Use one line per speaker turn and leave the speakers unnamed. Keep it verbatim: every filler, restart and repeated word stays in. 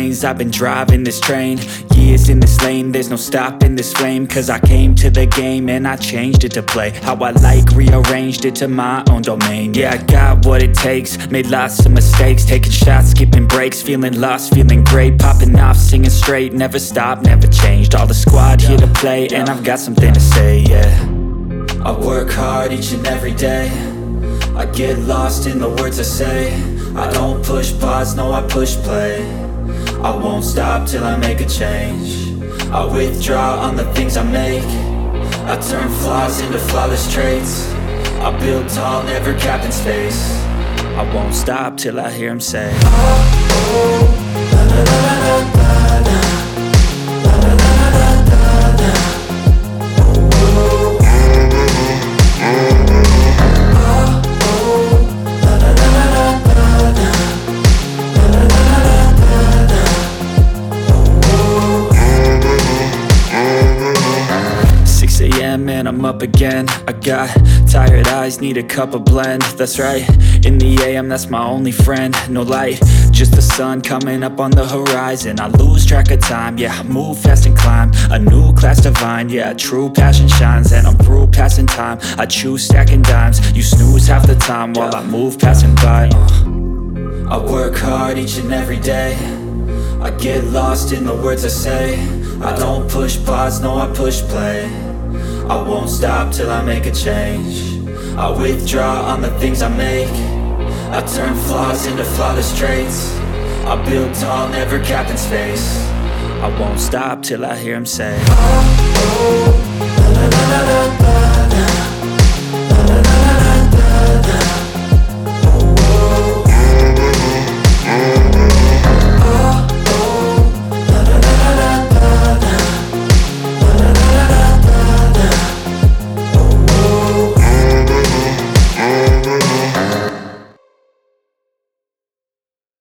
lanes, I've been driving this train. Years in this lane, there's no stopping this flame. Cause I came to the game and I changed it to play how I like, rearranged it to my own domain. Yeah, I got what it takes, made lots of mistakes, taking shots, skipping breaks, feeling lost, feeling great, popping off, singing straight, never stopped, never changed. All the squad here to play, and I've got something to say, yeah. I work hard each and every day, I get lost in the words I say. I don't push pause, no I push play. I won't stop till I make a change. I withdraw on the things I make. I turn flaws into flawless traits. I build tall, never capped in space. I won't stop till I hear him say, oh, oh, la la la la la la. six a m and I'm up again. I got tired eyes, need a cup of blend. That's right, in the A M that's my only friend. No light, just the sun coming up on the horizon. I lose track of time, yeah, I move fast and climb a new class divine, yeah, true passion shines. And I'm through passing time, I choose stacking dimes. You snooze half the time while I move passing by. uh. I work hard each and every day, I get lost in the words I say. I don't push pause, no I push play. I won't stop till I make a change. I withdraw on the things I make. I turn flaws into flawless traits. I build tall, never capped in space. I won't stop till I hear him say, oh, oh, la la la la la.